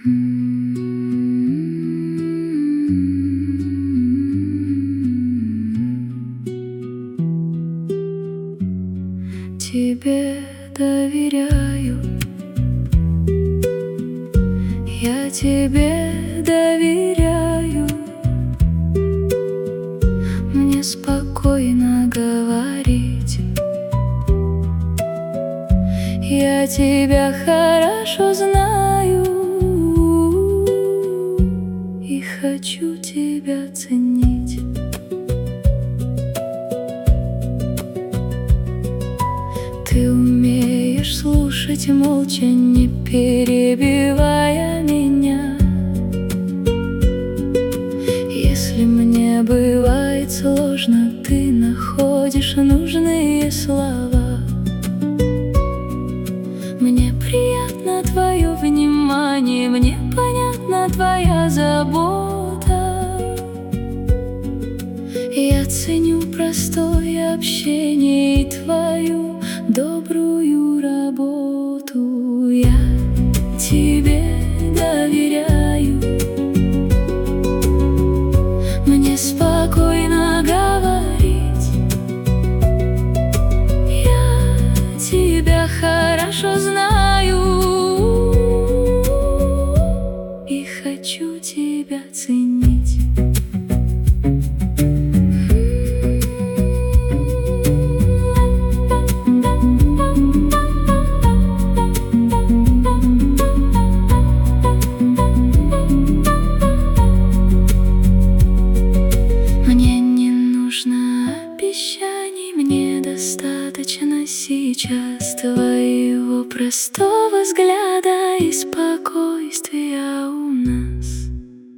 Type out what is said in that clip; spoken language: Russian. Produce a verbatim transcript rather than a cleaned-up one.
Тебе доверяю, я тебе доверяю. Мне спокойно говорить, я тебя хорошо знаю и хочу тебя ценить. Ты умеешь слушать молча, не перебивая меня. Если мне бывает сложно, ты находишь нужные слова. Мне приятно твое внимание, мне понятна твоя забота. Я ценю простое общение и твою добрую работу. Я тебе доверяю, мне спокойно говорить, я тебя хорошо знаю и хочу тебя ценить. Обещаний мне достаточно сейчас твоего простого взгляда и